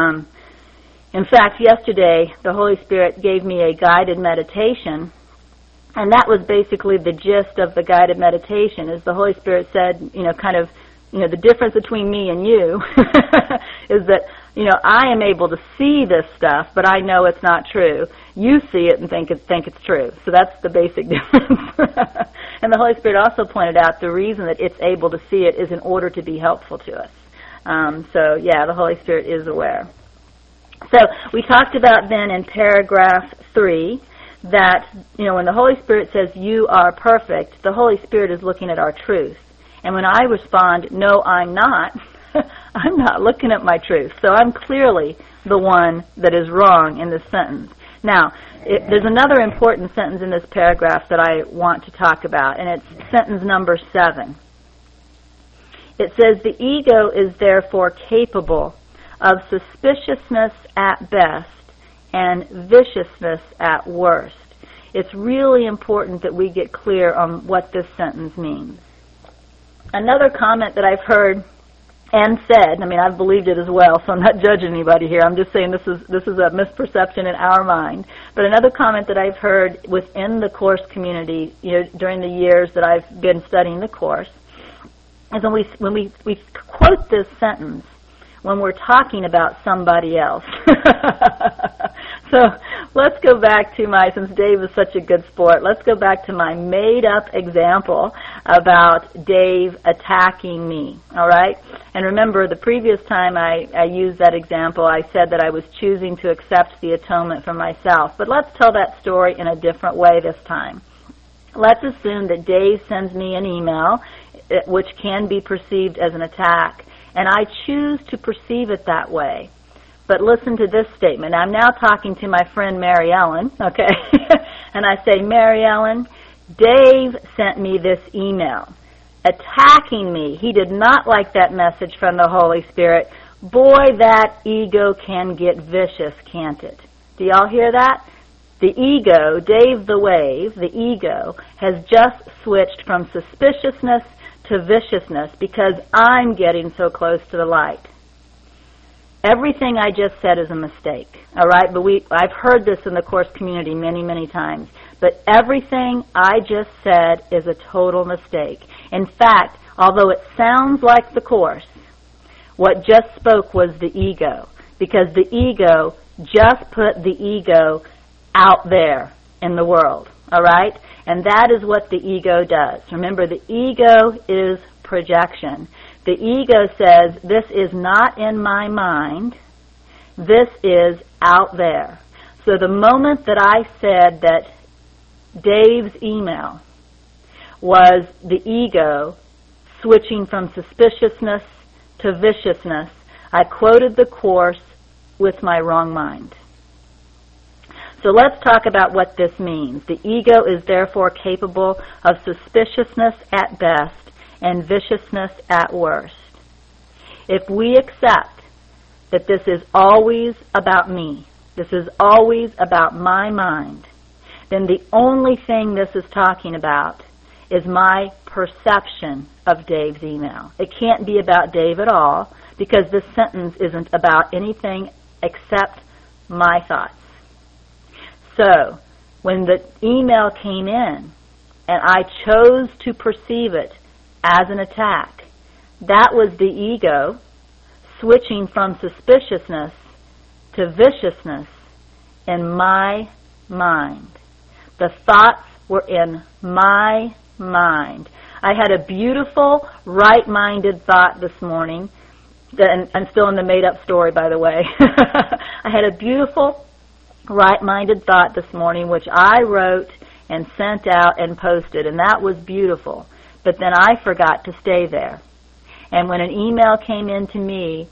In fact, yesterday, the Holy Spirit gave me a guided meditation, and that was basically the gist of the guided meditation, is the Holy Spirit said, the difference between me and you is that, I am able to see this stuff, but I know it's not true. You see it and think it's true. So that's the basic difference. And the Holy Spirit also pointed out the reason that it's able to see it is in order to be helpful to us. The Holy Spirit is aware. So we talked about then in paragraph 3 that, when the Holy Spirit says you are perfect, the Holy Spirit is looking at our truth. And when I respond, no, I'm not, I'm not looking at my truth. So I'm clearly the one that is wrong in this sentence. Now, there's another important sentence in this paragraph that I want to talk about, and it's sentence number 7. It says, the ego is therefore capable of suspiciousness at best and viciousness at worst. It's really important that we get clear on what this sentence means. Another comment that I've heard and said, I've believed it as well, so I'm not judging anybody here. I'm just saying this is a misperception in our mind. But another comment that I've heard within the Course community, during the years that I've been studying the Course, is when we quote this sentence when we're talking about somebody else. So let's go back to since Dave is such a good sport, let's go back to my made-up example about Dave attacking me, all right? And remember, the previous time I used that example, I said that I was choosing to accept the atonement for myself. But let's tell that story in a different way this time. Let's assume that Dave sends me an email, which can be perceived as an attack, and I choose to perceive it that way. But listen to this statement. I'm now talking to my friend Mary Ellen, okay? And I say, Mary Ellen, Dave sent me this email attacking me. He did not like that message from the Holy Spirit. Boy, that ego can get vicious, can't it? Do y'all hear that? The ego, Dave the Wave, the ego, has just switched from suspiciousness to viciousness because I'm getting so close to the light. Everything I just said is a mistake, all right? But I've heard this in the Course community many, many times. But everything I just said is a total mistake. In fact, although it sounds like the Course, what just spoke was the ego, because the ego just put the ego out there in the world, all right? And that is what the ego does. Remember, the ego is projection. The ego says, this is not in my mind, this is out there. So the moment that I said that Dave's email was the ego switching from suspiciousness to viciousness, I quoted the Course with my wrong mind. So let's talk about what this means. The ego is therefore capable of suspiciousness at best and viciousness at worst. If we accept that this is always about me, this is always about my mind, then the only thing this is talking about is my perception of Dave's email. It can't be about Dave at all because this sentence isn't about anything except my thoughts. So, when the email came in and I chose to perceive it as an attack, that was the ego switching from suspiciousness to viciousness in my mind. The thoughts were in my mind. I had a beautiful, right-minded thought this morning. I'm still in the made-up story, by the way. I had a beautiful, right-minded thought this morning, which I wrote and sent out and posted, and that was beautiful. But then I forgot to stay there. And when an email came in to me,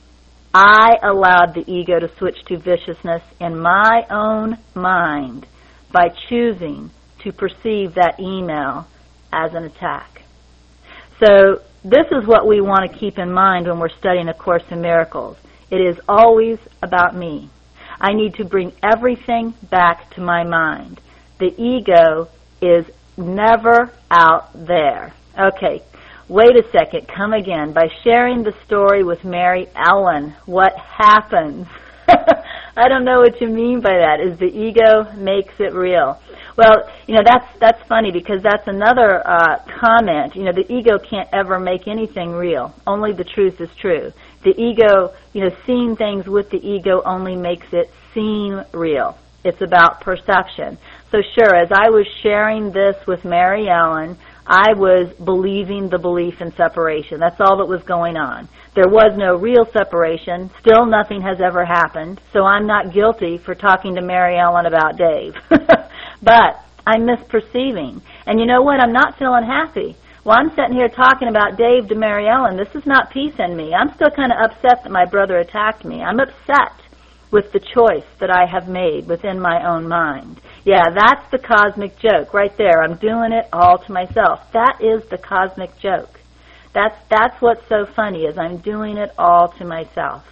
I allowed the ego to switch to viciousness in my own mind by choosing to perceive that email as an attack. So this is what we want to keep in mind when we're studying A Course in Miracles. It is always about me. I need to bring everything back to my mind. The ego is never out there. Okay, wait a second, come again. By sharing the story with Mary Ellen, what happens? I don't know what you mean by that. Is the ego makes it real? Well, that's funny because that's another comment. The ego can't ever make anything real. Only the truth is true. The ego, seeing things with the ego only makes it seem real. It's about perception. So sure, as I was sharing this with Mary Ellen, I was believing the belief in separation. That's all that was going on. There was no real separation. Still nothing has ever happened. So I'm not guilty for talking to Mary Ellen about Dave. But I'm misperceiving. And you know what? I'm not feeling happy. Well, I'm sitting here talking about Dave to Mary Ellen. This is not peace in me. I'm still kind of upset that my brother attacked me. I'm upset with the choice that I have made within my own mind. Yeah, that's the cosmic joke right there. I'm doing it all to myself. That is the cosmic joke. That's what's so funny, is I'm doing it all to myself.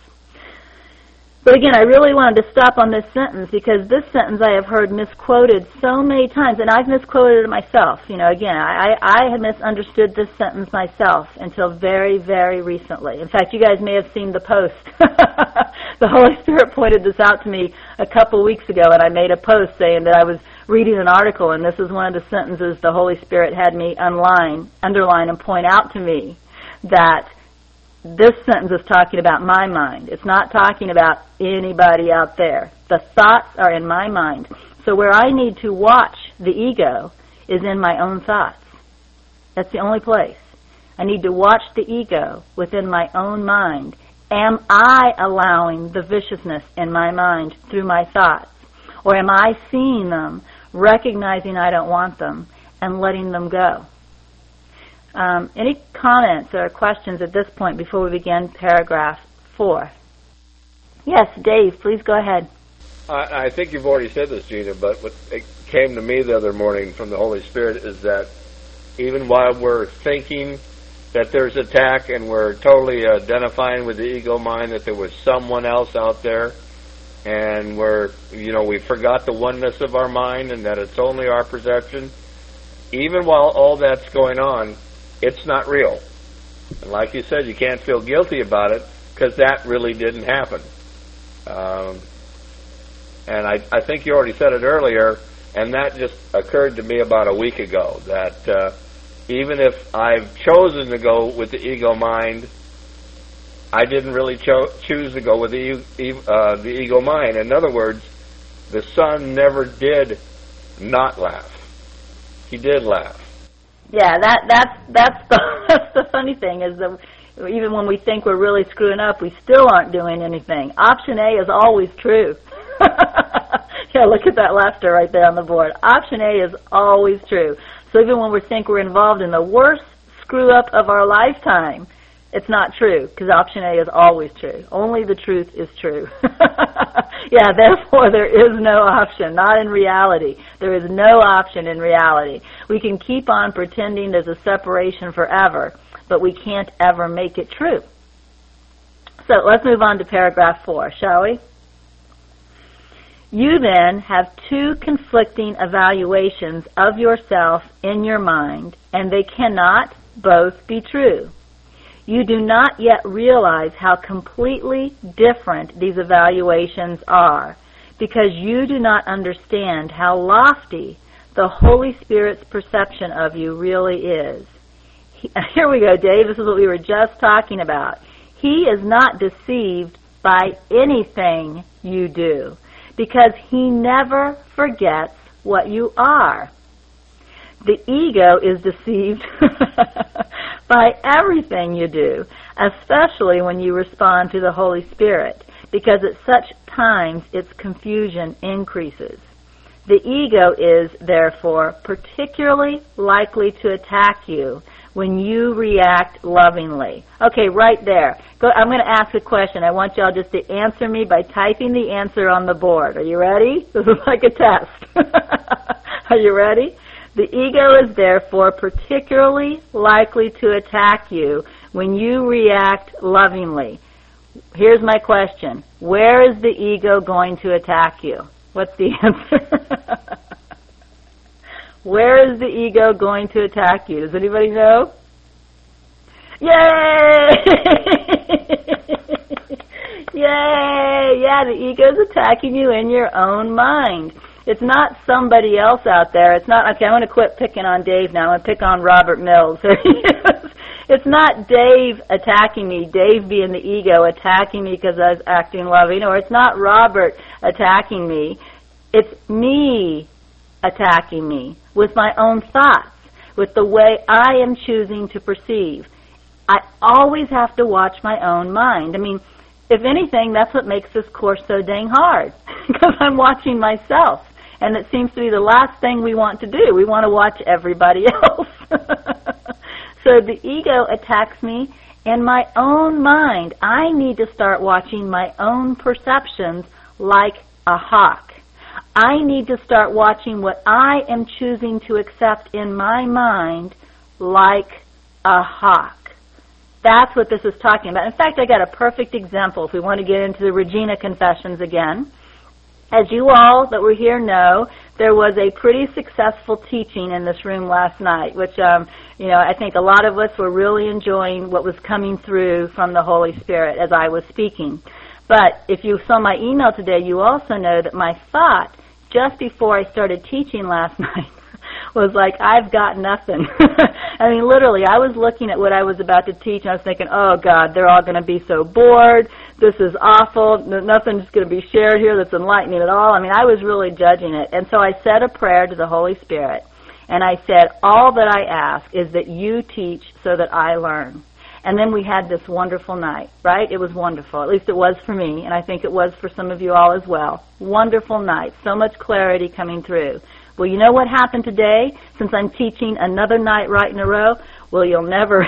But again, I really wanted to stop on this sentence because this sentence I have heard misquoted so many times, and I've misquoted it myself. Again, I had misunderstood this sentence myself until very, very recently. In fact, you guys may have seen the post. The Holy Spirit pointed this out to me a couple weeks ago, and I made a post saying that I was reading an article, and this is one of the sentences the Holy Spirit had me underline and point out to me, that this sentence is talking about my mind. It's not talking about anybody out there. The thoughts are in my mind. So where I need to watch the ego is in my own thoughts. That's the only place. I need to watch the ego within my own mind. Am I allowing the viciousness in my mind through my thoughts? Or am I seeing them, recognizing I don't want them, and letting them go? Any comments or questions at this point before we begin paragraph 4? Yes, Dave, please go ahead. I think you've already said this, Gina, but what came to me the other morning from the Holy Spirit is that even while we're thinking that there's attack and we're totally identifying with the ego mind that there was someone else out there, and we forgot the oneness of our mind and that it's only our perception, even while all that's going on, it's not real. And like you said, you can't feel guilty about it because that really didn't happen. And I think you already said it earlier, and that just occurred to me about a week ago, that even if I've chosen to go with the ego mind, I didn't really choose to go with the ego mind. In other words, the son never did not laugh. He did laugh. Yeah, that's the funny thing, is that even when we think we're really screwing up, we still aren't doing anything. Option A is always true. Yeah, look at that laughter right there on the board. Option A is always true. So even when we think we're involved in the worst screw-up of our lifetime, it's not true, because option A is always true. Only the truth is true. Yeah, therefore there is no option, not in reality. There is no option in reality. We can keep on pretending there's a separation forever, but we can't ever make it true. So let's move on to paragraph 4, shall we? You then have two conflicting evaluations of yourself in your mind, and they cannot both be true. You do not yet realize how completely different these evaluations are, because you do not understand how lofty the Holy Spirit's perception of you really is. Here we go, Dave. This is what we were just talking about. He is not deceived by anything you do, because he never forgets what you are. The ego is deceived by everything you do, especially when you respond to the Holy Spirit, because at such times its confusion increases. The ego is, therefore, particularly likely to attack you when you react lovingly. Okay, right there. I'm going to ask a question. I want y'all just to answer me by typing the answer on the board. Are you ready? This is like a test. Are you ready? The ego is therefore particularly likely to attack you when you react lovingly. Here's my question. Where is the ego going to attack you? What's the answer? Where is the ego going to attack you? Does anybody know? Yay! Yay! Yeah, the ego is attacking you in your own mind. It's not somebody else out there. It's not, okay, I'm going to quit picking on Dave now. I'm going to pick on Robert Mills. It's not Dave attacking me, Dave being the ego attacking me because I was acting loving, or it's not Robert attacking me. It's me attacking me with my own thoughts, with the way I am choosing to perceive. I always have to watch my own mind. I mean, if anything, that's what makes this course so dang hard, because I'm watching myself, and it seems to be the last thing we want to do. We want to watch everybody else. So the ego attacks me in my own mind. I need to start watching my own perceptions like a hawk. I need to start watching what I am choosing to accept in my mind like a hawk. That's what this is talking about. In fact, I got a perfect example if we want to get into the Regina Confessions again. As you all that were here know, there was a pretty successful teaching in this room last night, which, I think a lot of us were really enjoying what was coming through from the Holy Spirit as I was speaking. But if you saw my email today, you also know that my thought just before I started teaching last night was like, I've got nothing. I mean, literally, I was looking at what I was about to teach, and I was thinking, oh, God, they're all going to be so bored. This is awful. Nothing's going to be shared here that's enlightening at all. I mean, I was really judging it. And so I said a prayer to the Holy Spirit, and I said, all that I ask is that you teach so that I learn. And then we had this wonderful night, right? It was wonderful. At least it was for me, and I think it was for some of you all as well. Wonderful night. So much clarity coming through. Well, you know what happened today, since I'm teaching another night right in a row? Well, you'll never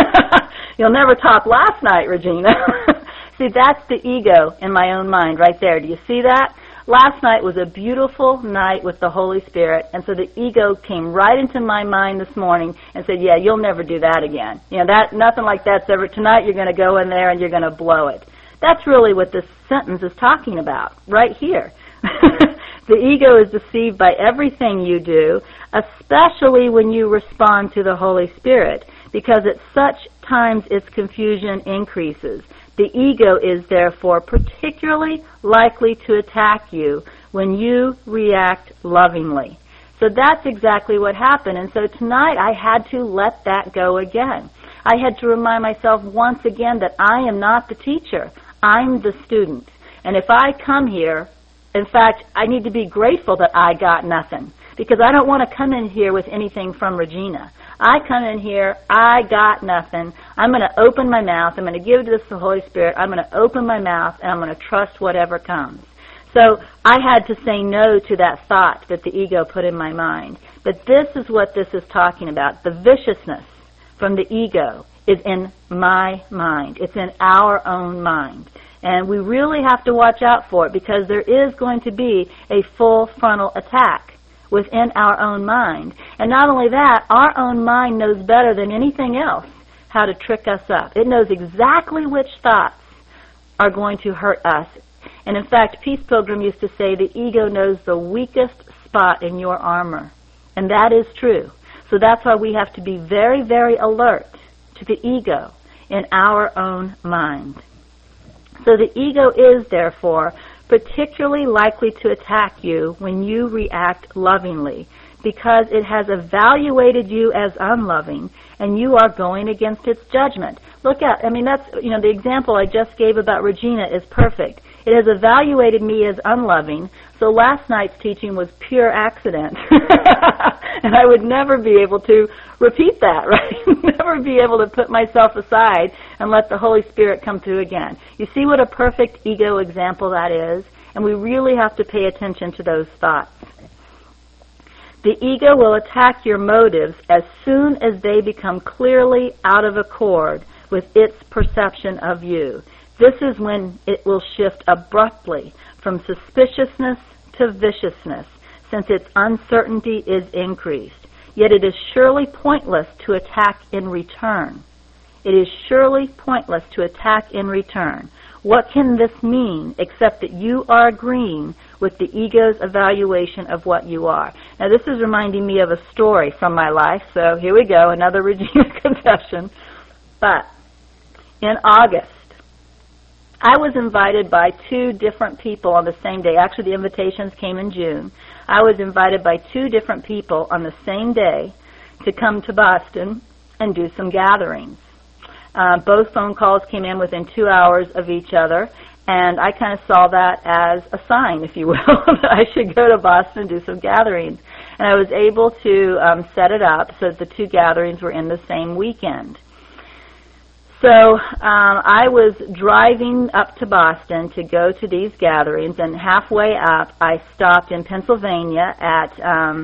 top last night, Regina. See, that's the ego in my own mind right there. Do you see that? Last night was a beautiful night with the Holy Spirit, and so the ego came right into my mind this morning and said, yeah, you'll never do that again. Nothing like that's ever, tonight you're going to go in there and you're going to blow it. That's really what this sentence is talking about, right here. The ego is deceived by everything you do, especially when you respond to the Holy Spirit, because at such times its confusion increases. The ego is therefore particularly likely to attack you when you react lovingly. So that's exactly what happened. And so tonight I had to let that go again. I had to remind myself once again that I am not the teacher. I'm the student. And if I come here, in fact, I need to be grateful that I got nothing, because I don't want to come in here with anything from Regina. I come in here, I got nothing. I'm going to open my mouth. I'm going to give this to the Holy Spirit. I'm going to open my mouth, and I'm going to trust whatever comes. So I had to say no to that thought that the ego put in my mind. But this is what this is talking about. The viciousness from the ego is in my mind. It's in our own mind. And we really have to watch out for it, because there is going to be a full frontal attack within our own mind. And not only that, our own mind knows better than anything else how to trick us up. It knows exactly which thoughts are going to hurt us. And in fact, Peace Pilgrim used to say the ego knows the weakest spot in your armor. And that is true. So that's why we have to be very, very alert to the ego in our own mind. So the ego is, therefore, particularly likely to attack you when you react lovingly, because it has evaluated you as unloving, and you are going against its judgment. Look at, that's, the example I just gave about Regina is perfect. It has evaluated me as unloving, so last night's teaching was pure accident. And I would never be able to repeat that, right? Never be able to put myself aside and let the Holy Spirit come through again. You see what a perfect ego example that is? And we really have to pay attention to those thoughts. The ego will attack your motives as soon as they become clearly out of accord with its perception of you. This is when it will shift abruptly from suspiciousness to viciousness, since its uncertainty is increased. Yet it is surely pointless to attack in return. It is surely pointless to attack in return. What can this mean except that you are agreeing with the ego's evaluation of what you are? Now, this is reminding me of a story from my life, so here we go, another Regina confession. But in August, I was invited by 2 different people on the same day. Actually, the invitations came in June. I was invited by 2 different people on the same day to come to Boston and do some gatherings. Both phone calls came in within 2 hours of each other, and I kind of saw that as a sign, if you will, that I should go to Boston and do some gatherings. And I was able to set it up so that the 2 gatherings were in the same weekend. So I was driving up to Boston to go to these gatherings, and halfway up I stopped in Pennsylvania at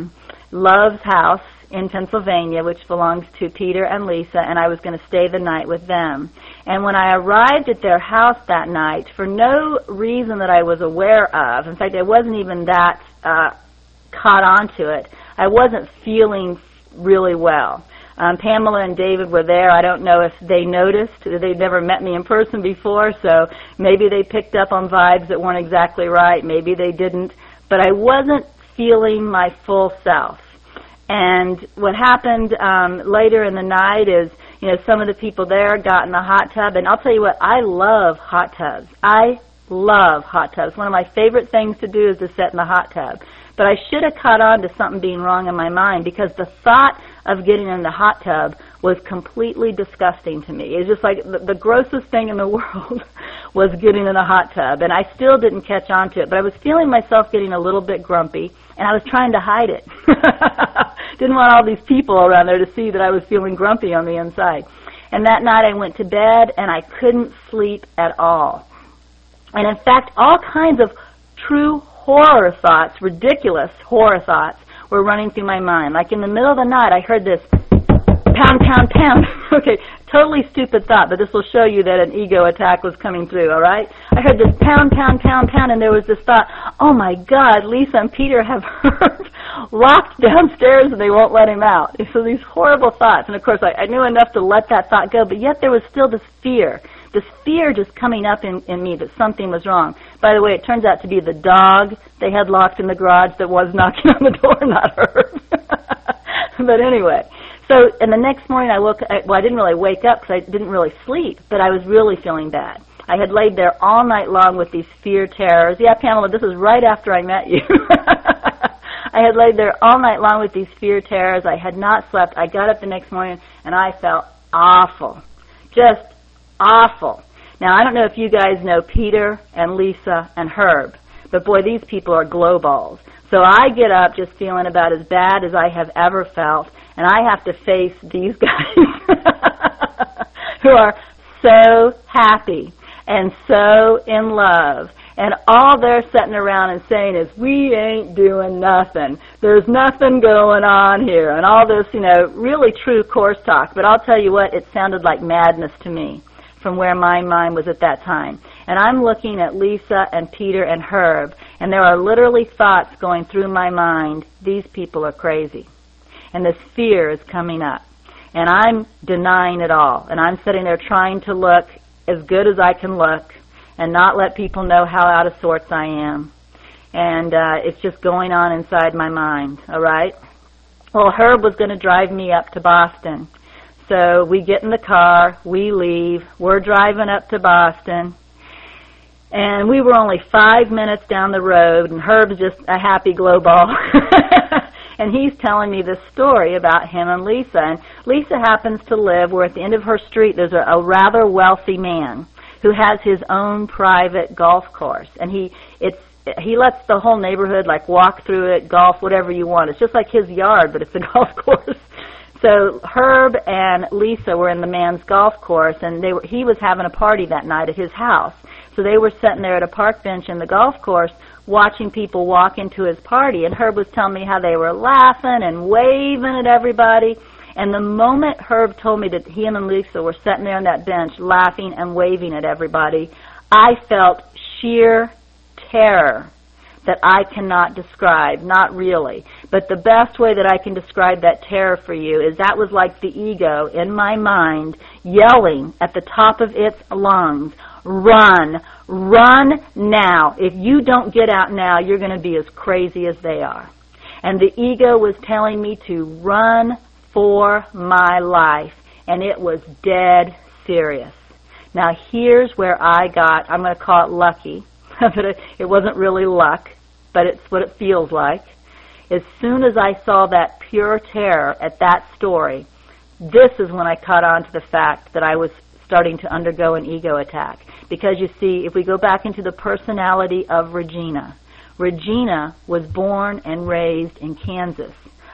Love's house in Pennsylvania, which belongs to Peter and Lisa, and I was going to stay the night with them. And when I arrived at their house that night, for no reason that I was aware of, in fact, I wasn't even that caught on to it, I wasn't feeling really well. Pamela and David were there. I don't know if they noticed. They'd never met me in person before, so maybe they picked up on vibes that weren't exactly right. Maybe they didn't. But I wasn't feeling my full self. And what happened later in the night is, some of the people there got in the hot tub. And I'll tell you what, I love hot tubs. I love hot tubs. One of my favorite things to do is to sit in the hot tub. But I should have caught on to something being wrong in my mind, because the thought of getting in the hot tub was completely disgusting to me. It's just like the grossest thing in the world was getting in a hot tub. And I still didn't catch on to it. But I was feeling myself getting a little bit grumpy, and I was trying to hide it. Didn't want all these people around there to see that I was feeling grumpy on the inside. And that night I went to bed, and I couldn't sleep at all. And in fact, all kinds of true horror thoughts, ridiculous horror thoughts, were running through my mind. Like in the middle of the night, I heard this pound, pound, pound. Okay, totally stupid thought, but this will show you that an ego attack was coming through, all right? I heard this pound, pound, pound, pound, and there was this thought, oh my God, Lisa and Peter have Herb locked downstairs and they won't let him out. So these horrible thoughts. And of course, I knew enough to let that thought go, but yet there was still this fear just coming up in me that something was wrong. By the way, it turns out to be the dog they had locked in the garage that was knocking on the door, not Herb. But anyway, so and the next morning I woke up, I didn't really wake up because I didn't really sleep, but I was really feeling bad. I had laid there all night long with these fear terrors. Yeah, Pamela, this is right after I met you. I had laid there all night long with these fear terrors. I had not slept. I got up the next morning and I felt awful. Just awful. Now, I don't know if you guys know Peter and Lisa and Herb, but boy, these people are glow balls. So I get up just feeling about as bad as I have ever felt, and I have to face these guys who are so happy and so in love. And all they're sitting around and saying is, we ain't doing nothing. There's nothing going on here. And all this, really true course talk. But I'll tell you what, it sounded like madness to me from where my mind was at that time. And I'm looking at Lisa and Peter and Herb, and there are literally thoughts going through my mind, these people are crazy. And this fear is coming up. And I'm denying it all. And I'm sitting there trying to look as good as I can look and not let people know how out of sorts I am. And it's just going on inside my mind, all right? Well, Herb was going to drive me up to Boston. So we get in the car, we leave, we're driving up to Boston, and we were only 5 minutes down the road, and Herb's just a happy glow ball. And he's telling me this story about him and Lisa. And Lisa happens to live where at the end of her street there's a rather wealthy man who has his own private golf course. And he lets the whole neighborhood like walk through it, golf, whatever you want. It's just like his yard, but it's a golf course. So Herb and Lisa were in the man's golf course, and he was having a party that night at his house. So they were sitting there at a park bench in the golf course watching people walk into his party, and Herb was telling me how they were laughing and waving at everybody. And the moment Herb told me that he and Lisa were sitting there on that bench laughing and waving at everybody, I felt sheer terror that I cannot describe, not really. But the best way that I can describe that terror for you is that was like the ego in my mind yelling at the top of its lungs, run, run now. If you don't get out now, you're going to be as crazy as they are. And the ego was telling me to run for my life, and it was dead serious. Now here's where I got, I'm going to call it lucky, but it wasn't really luck, but it's what it feels like. As soon as I saw that pure terror at that story, this is when I caught on to the fact that I was starting to undergo an ego attack. Because you see, if we go back into the personality of Regina, Regina was born and raised in Kansas.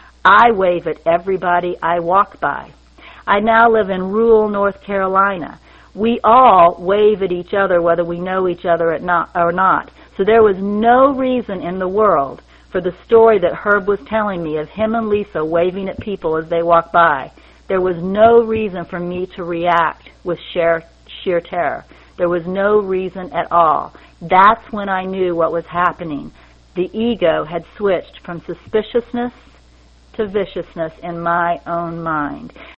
I wave at everybody I walk by. I now live in rural North Carolina. We all wave at each other whether we know each other or not. So there was no reason in the world for the story that Herb was telling me of him and Lisa waving at people as they walk by. There was no reason for me to react with sheer terror. There was no reason at all. That's when I knew what was happening. The ego had switched from suspiciousness to viciousness in my own mind.